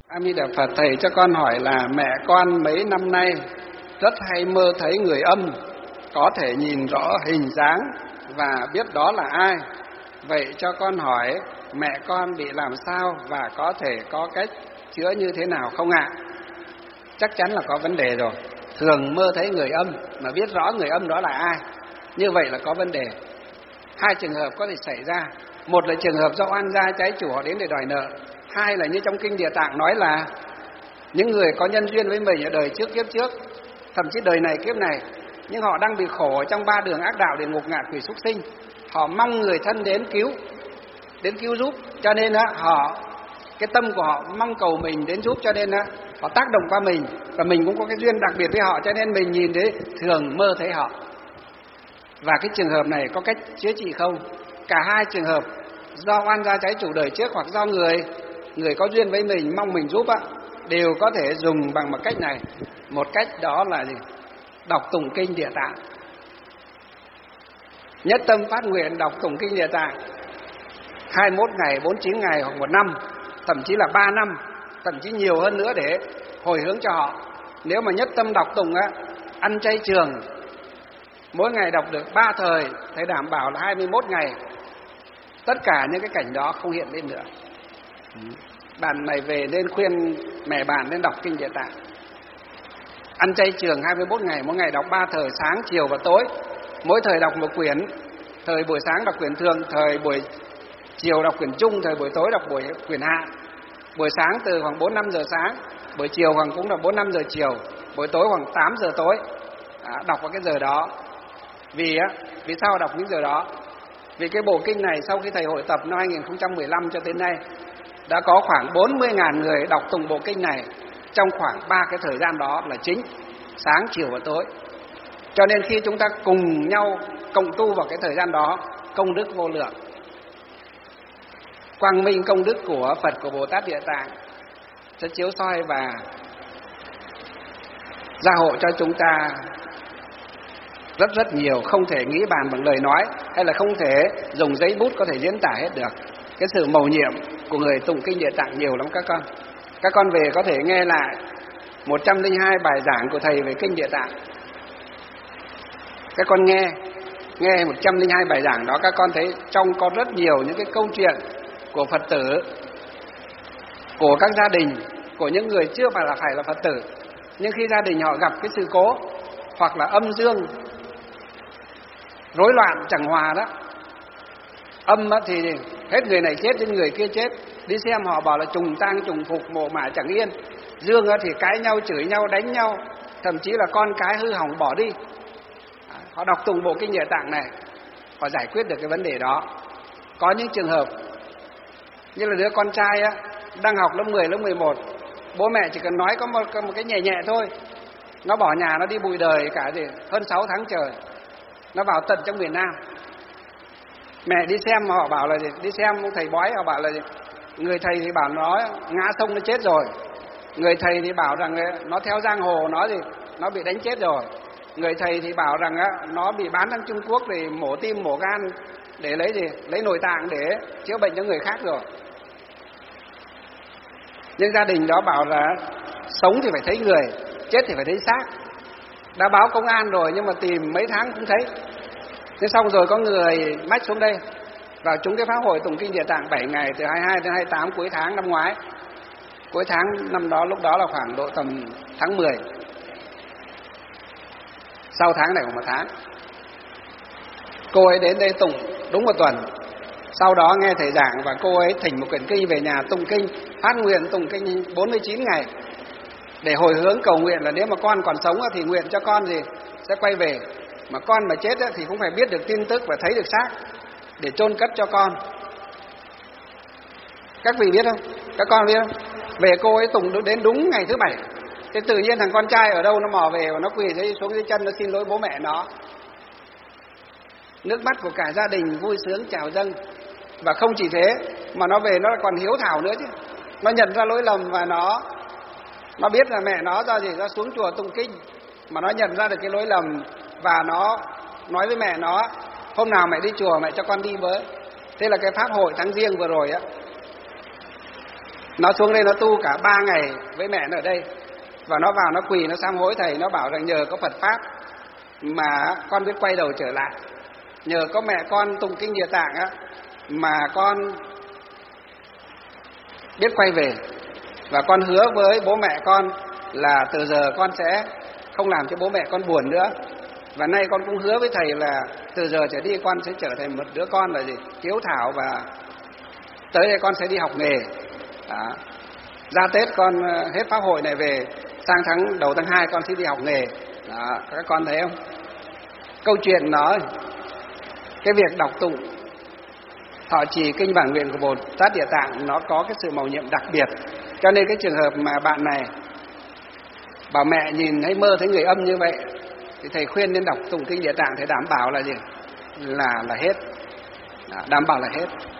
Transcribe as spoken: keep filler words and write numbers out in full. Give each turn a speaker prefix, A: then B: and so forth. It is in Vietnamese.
A: A Di Đà Phật, thầy cho con hỏi là mẹ con mấy năm nay rất hay mơ thấy người âm, có thể nhìn rõ hình dáng và biết đó là ai. Vậy cho con hỏi mẹ con bị làm sao và có thể có cách chữa như thế nào không ạ? Chắc chắn là có vấn đề rồi. Thường mơ thấy người âm mà biết rõ người âm đó là ai, như vậy là có vấn đề. Hai trường hợp có thể xảy ra. Một là trường hợp do oan gia trái chủ họ đến để đòi nợ. Hai là như trong kinh Địa Tạng nói là những người có nhân duyên với mình ở đời trước kiếp trước, thậm chí đời này kiếp này, nhưng họ đang bị khổ trong ba đường ác đạo, địa ngục, ngạ quỷ, súc sinh. Họ mong người thân đến cứu, đến cứu giúp, cho nên á họ cái tâm của họ mong cầu mình đến giúp, cho nên á họ tác động qua mình, và mình cũng có cái duyên đặc biệt với họ, cho nên mình nhìn thấy thường mơ thấy họ. Và cái trường hợp này có cách chữa trị không? Cả hai trường hợp do oan gia trái chủ đời trước hoặc do người người có duyên với mình mong mình giúp á, đều có thể dùng bằng một cách này. Một cách đó là gì? Đọc tụng kinh Địa Tạng. Nhất tâm phát nguyện đọc tụng kinh Địa Tạng hai mươi mốt ngày, bốn mươi chín ngày hoặc một năm, thậm chí là ba năm, thậm chí nhiều hơn nữa để hồi hướng cho họ. Nếu mà nhất tâm đọc tụng á, ăn chay trường, mỗi ngày đọc được ba thời, thầy đảm bảo là hai mươi mốt ngày tất cả những cái cảnh đó không hiện lên nữa. Bạn này về nên khuyên mẹ bạn nên đọc kinh Địa Tạng. Ăn chay trường hai mươi mốt ngày, mỗi ngày đọc ba thời, sáng, chiều và tối. Mỗi thời đọc một quyển, thời buổi sáng đọc quyển thường, thời buổi chiều đọc quyển chung, thời buổi tối đọc buổi quyển hạ. Buổi sáng từ khoảng bốn năm giờ sáng, buổi chiều khoảng cũng là bốn năm giờ chiều, buổi tối khoảng tám giờ tối. À, đọc vào cái giờ đó. Vì á, vì sao đọc những giờ đó? Vì cái bộ kinh này sau khi thầy hội tập năm hai nghìn không trăm mười lăm cho đến nay đã có khoảng bốn mươi nghìn người đọc tụng bộ kinh này trong khoảng ba cái thời gian đó là chính, sáng, chiều và tối. Cho nên khi chúng ta cùng nhau cộng tu vào cái thời gian đó, công đức vô lượng, quang minh công đức của Phật, của Bồ Tát Địa Tạng sẽ chiếu soi và gia hộ cho chúng ta rất rất nhiều, không thể nghĩ bàn bằng lời nói, hay là không thể dùng giấy bút có thể diễn tả hết được. Cái sự mầu nhiệm của người tụng kinh Địa Tạng nhiều lắm các con. Các con về có thể nghe lại một trăm lẻ hai bài giảng của thầy về kinh Địa Tạng. Các con nghe nghe một trăm lẻ hai bài giảng đó, các con thấy trong có rất nhiều những cái câu chuyện của Phật tử, của các gia đình, của những người chưa phải là phải là Phật tử, nhưng khi gia đình họ gặp cái sự cố hoặc là âm dương rối loạn chẳng hòa đó. Âm thì hết người này chết đến người kia chết, đi xem họ bảo là trùng tang trùng phục, mồ mả chẳng yên. Dương thì cãi nhau, chửi nhau, đánh nhau, thậm chí là con cái hư hỏng bỏ đi. Họ đọc tụng bộ kinh Địa Tạng này, họ giải quyết được cái vấn đề đó. Có những trường hợp như là đứa con trai á, đang học lớp mười, lớp mười một, bố mẹ chỉ cần nói có một, một cái nhẹ nhẹ thôi, nó bỏ nhà nó đi bụi đời cả gì hơn sáu tháng trời, nó vào tận trong miền Nam. Mẹ đi xem họ bảo là gì? Đi xem thầy bói họ bảo là gì? Người thầy thì bảo nó ngã sông nó chết rồi, người thầy thì bảo rằng nó theo giang hồ nó gì nó bị đánh chết rồi, người thầy thì bảo rằng nó bị bán sang Trung Quốc để mổ tim mổ gan để lấy gì lấy nội tạng để chữa bệnh cho người khác rồi. Nhưng gia đình đó bảo là sống thì phải thấy người, chết thì phải thấy xác. Đã báo công an rồi nhưng mà tìm mấy tháng không thấy. Thế xong rồi có người mách xuống đây vào chúng cái pháp hội tụng kinh Địa Tạng bảy ngày từ hai mươi hai đến hai mươi tám cuối tháng năm ngoái. Cuối tháng năm đó, lúc đó là khoảng độ tầm tháng mười. Sau tháng này còn một tháng. Cô ấy đến đây tụng đúng một tuần. Sau đó nghe thầy giảng và cô ấy thỉnh một quyển kinh về nhà tụng kinh, phát nguyện tụng kinh bốn mươi chín ngày để hồi hướng cầu nguyện là nếu mà con còn sống thì nguyện cho con gì sẽ quay về, mà con mà chết thì cũng phải biết được tin tức và thấy được xác để chôn cất cho con. Các vị biết không? Các con biết không? Về cô ấy tụng đến đúng ngày thứ bảy, thế tự nhiên thằng con trai ở đâu nó mò về và nó quỳ dưới xuống dưới chân nó xin lỗi bố mẹ nó. Nước mắt của cả gia đình vui sướng trào dâng. Và không chỉ thế mà nó về nó còn hiếu thảo nữa chứ. Nó nhận ra lỗi lầm và nó nó biết là mẹ nó do gì, do xuống chùa tụng kinh mà nó nhận ra được cái lỗi lầm, và nó nói với mẹ nó hôm nào mẹ đi chùa mẹ cho con đi với. Thế là cái pháp hội tháng Giêng vừa rồi á, Nó xuống đây nó tu cả ba ngày với mẹ nó ở đây, và nó vào nó quỳ nó sám hối thầy, nó bảo rằng nhờ có Phật pháp mà con biết quay đầu trở lại, nhờ có mẹ con tụng kinh Địa Tạng á mà con biết quay về, và con hứa với bố mẹ con là từ giờ con sẽ không làm cho bố mẹ con buồn nữa. Và nay con cũng hứa với thầy là từ giờ trở đi con sẽ trở thành một đứa con là gì hiếu thảo, và tới đây con sẽ đi học nghề. Đó. Ra Tết con hết pháp hội này về, sang tháng đầu tháng hai con sẽ đi học nghề. Đó. Các con thấy không? Câu chuyện nó, cái việc đọc tụng thọ trì kinh bản nguyện của Bồ Tát Địa Tạng nó có cái sự mầu nhiệm đặc biệt. Cho nên cái trường hợp mà bạn này bảo mẹ nhìn thấy mơ thấy người âm như vậy thì thầy khuyên nên đọc tụng kinh Địa Tạng, thầy đảm bảo là gì? Là là hết. Đó, đảm bảo là hết.